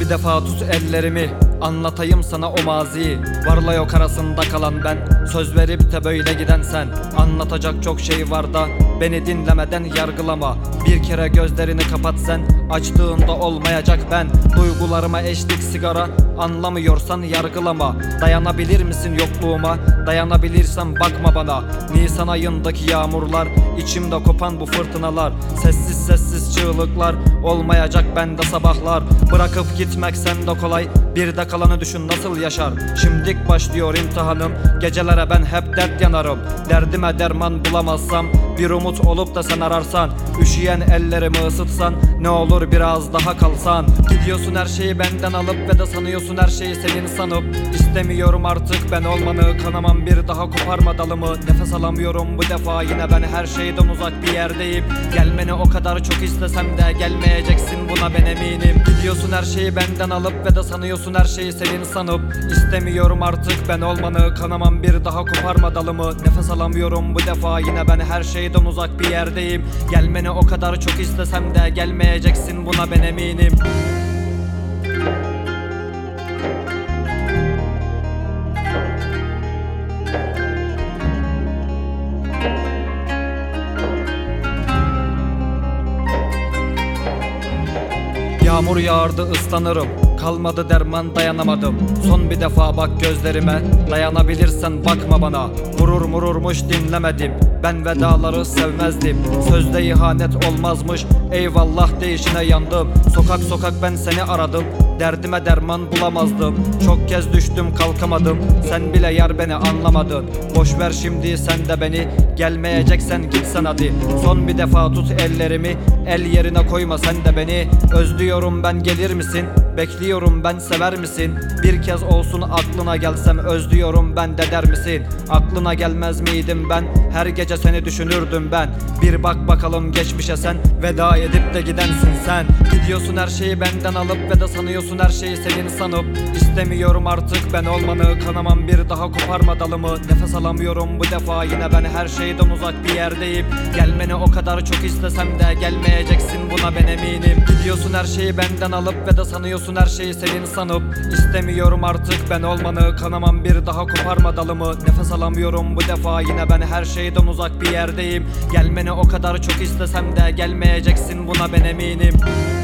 bir defa tut ellerimi, anlatayım sana o maziyi. Varla yok arasında kalan ben, söz verip de böyle giden sen. Anlatacak çok şey var da beni dinlemeden yargılama. Bir kere gözlerini kapat sen, açtığında olmayacak ben. Duygularıma eşlik sigara, anlamıyorsan yargılama. Dayanabilir misin yokluğuma? Dayanabilirsen bakma bana. Nisan ayındaki yağmurlar, içimde kopan bu fırtınalar. Sessiz sessiz çığlıklar, olmayacak bende sabahlar. Bırakıp gitmek sende kolay, bir de kalanı düşün nasıl yaşar. Şimdik başlıyor imtihanım, gecelere ben hep dert yanarım. Derdime derman bulamazsam, bir umut olup da sen ararsan, üşüyen ellerimi ısıtsan, ne olur biraz daha kalsan. Gidiyorsun her şeyi benden alıp ve de sanıyorsun her şeyi senin sanıp. İstemiyorum artık ben olmanı, kanamam bir daha koparma dalımı. Nefes alamıyorum bu defa, yine ben her şeyden uzak bir yerdeyim. Gelmeni o kadar çok istesem de gelmeyeceksin, buna ben eminim. Gidiyorsun her şeyi benden alıp ve de sanıyorsun her şeyi senin sanıp. İstemiyorum artık ben olmanı, kanamam bir daha koparma dalımı. Nefes alamıyorum bu defa, yine ben her şeyden uzak bir yerdeyim. Gelmeni o kadar çok istesem de gelmeyeceksin, buna ben eminim. Yağmur yağardı ıslanırım, kalmadı derman dayanamadım. Son bir defa bak gözlerime, dayanabilirsen bakma bana. Mururmuş dinlemedim, ben vedaları sevmezdim. Sözde ihanet olmazmış, eyvallah değişine yandım. Sokak sokak ben seni aradım, derdime derman bulamazdım. Çok kez düştüm kalkamadım, sen bile yar beni anlamadın. Boş ver şimdi sen de beni, gelmeyeceksen gitsen hadi. Son bir defa tut ellerimi, el yerine koyma sen de beni. Özlüyorum ben, gelir misin? Bekliyorum ben, sever misin? Bir kez olsun aklına gelsem, özlüyorum ben de der misin? Aklına gelmez miydim ben? Her gece seni düşünürdüm ben. Bir bak bakalım geçmişe sen, veda edip de gidensin sen. Gidiyorsun her şeyi benden alıp ve de sanıyorsun her şeyi senin sanıp. İstemiyorum artık ben olmanı, kanamam bir daha koparma dalımı. Nefes alamıyorum bu defa, yine ben her şeyden uzak bir yerdeyim. Gelmeni o kadar çok istesem de gelmeyeceksin, buna ben eminim. Gidiyorsun her şeyi benden alıp ve de sanıyorsun her şeyi senin sanıp. İstemiyorum artık ben olmanı, kanamam bir daha koparma dalımı. Nefes alamıyorum bu defa, yine ben her şeyden uzak bir yerdeyim. Gelmeni o kadar çok istesem de gelmeyeceksin, buna ben eminim.